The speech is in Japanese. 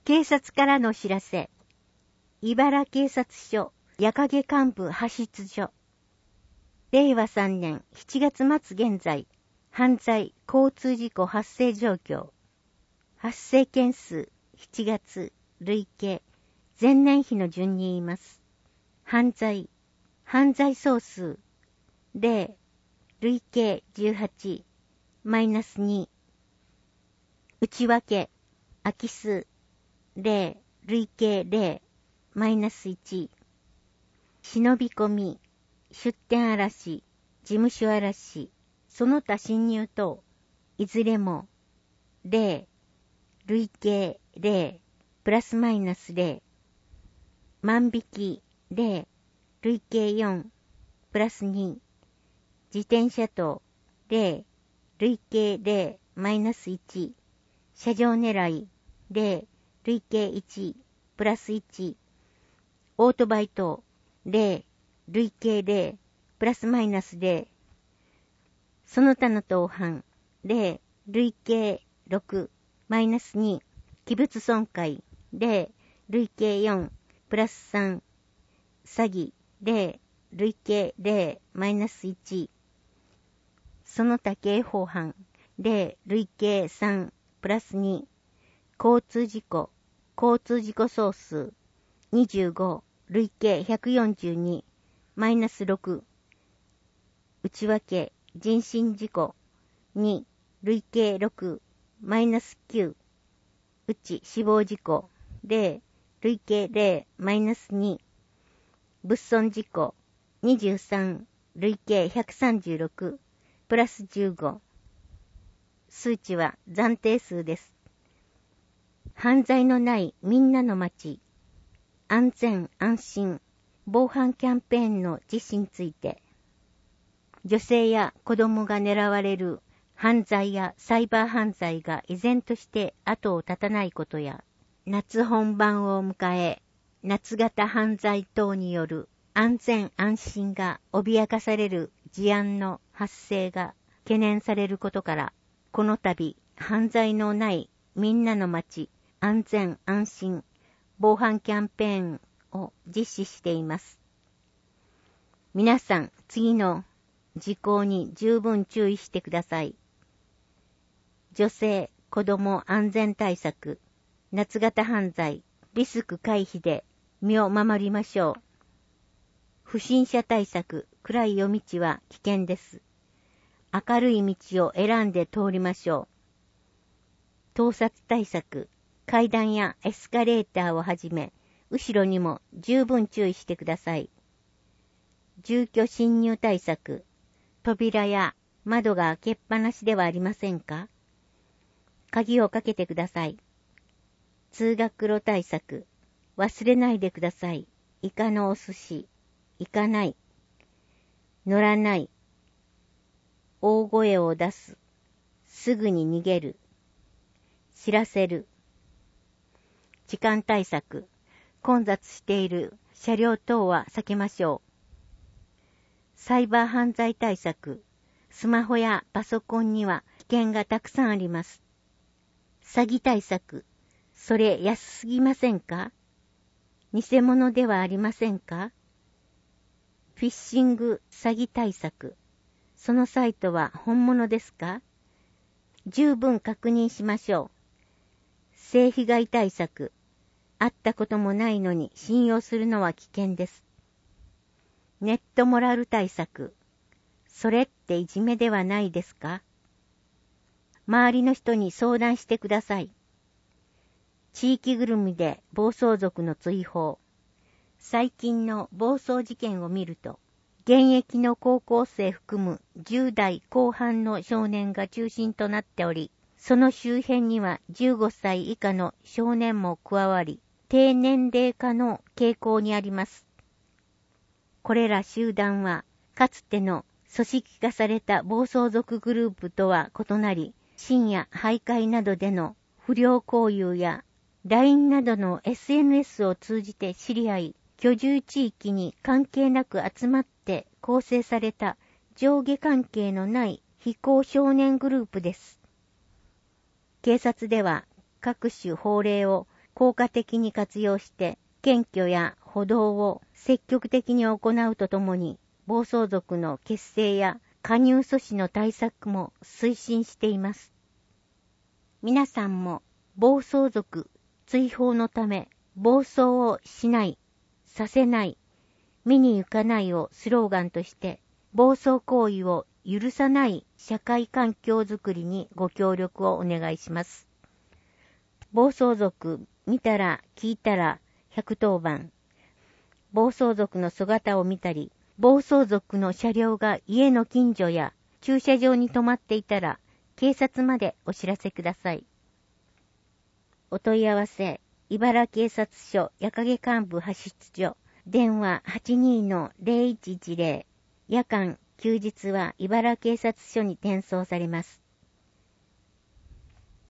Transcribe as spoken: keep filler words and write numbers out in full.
警察からの知らせ。茨警察署矢影幹部派出所。れいわさんねんしちがつ末現在、犯罪交通事故発生状況。発生件数しちがつ累計、前年比の順に言います。犯罪、犯罪総数ゼロ、累計じゅうはち、マイナスに。内訳、空き数ゼロ、累計ゼロ、マイナスいち。忍び込み、出店荒らし、事務所荒らし、その他侵入等、いずれもゼロ、累計ゼロ、プラスマイナスゼロ。万引きゼロ、累計よん、プラスに。自転車等ゼロ、累計ゼロ、マイナスいち。車上狙いゼロ、累計いち、プラスいち。オートバイ等ゼロ、累計ゼロ、プラスマイナスゼロ。その他の当犯ゼロ、累計ろく、マイナスに。器物損壊ゼロ、累計よん、プラスさん。詐欺ゼロ、累計ゼロ、マイナスいち。その他刑法犯ゼロ、累計さん、プラスに。交通事故、交通事故総数にじゅうご、累計ひゃくよんじゅうに、マイナスろく。内訳、人身事故に、累計ろく、マイナスきゅう。うち死亡事故ゼロ、累計ゼロ、マイナスに。物損事故にじゅうさん、累計ひゃくさんじゅうろく、プラスじゅうご。数値は暫定数です。犯罪のないみんなの街、安全安心防犯キャンペーンの実施について、女性や子供が狙われる犯罪やサイバー犯罪が依然として後を絶たないことや、夏本番を迎え、夏型犯罪等による安全安心が脅かされる事案の発生が懸念されることから、この度犯罪のないみんなの街、安全安心防犯キャンペーンを実施しています。皆さん、次の事項に十分注意してください。女性、子供安全対策、夏型犯罪、リスク回避で身を守りましょう。不審者対策、暗い夜道は危険です。明るい道を選んで通りましょう。盗撮対策、階段やエスカレーターをはじめ、後ろにも十分注意してください。住居侵入対策、扉や窓が開けっぱなしではありませんか？鍵をかけてください。通学路対策、忘れないでください。イカのお寿司、行かない。乗らない。大声を出す。すぐに逃げる。知らせる。痴漢対策、混雑している車両等は避けましょう。サイバー犯罪対策、スマホやパソコンには危険がたくさんあります。詐欺対策、それ安すぎませんか？偽物ではありませんか？フィッシング詐欺対策、そのサイトは本物ですか？十分確認しましょう。性被害対策、会ったこともないのに信用するのは危険です。ネットモラル対策、それっていじめではないですか？周りの人に相談してください。地域ぐるみで暴走族の追放。最近の暴走事件を見ると、現役の高校生含むじゅう代後半の少年が中心となっており、その周辺にはじゅうごさい以下の少年も加わり、低年齢化の傾向にあります。これら集団は、かつての組織化された暴走族グループとは異なり、深夜徘徊などでの不良交友や ライン などの エスエヌエス を通じて知り合い、居住地域に関係なく集まって構成された上下関係のない非行少年グループです。警察では各種法令を効果的に活用して、検挙や補導を積極的に行うとともに、暴走族の結成や加入阻止の対策も推進しています。皆さんも暴走族追放のため暴走をしない、させない、見に行かないをスローガンとして暴走行為を許さない社会環境づくりにご協力をお願いします。暴走族見たら聞いたらひゃくとおばん。暴走族の姿を見たり、暴走族の車両が家の近所や駐車場に止まっていたら警察までお知らせください。お問い合わせ、茨警察署矢影幹部派出所、電話 はちにーのゼロいちいちゼロ、夜間、休日は茨警察署に転送されます。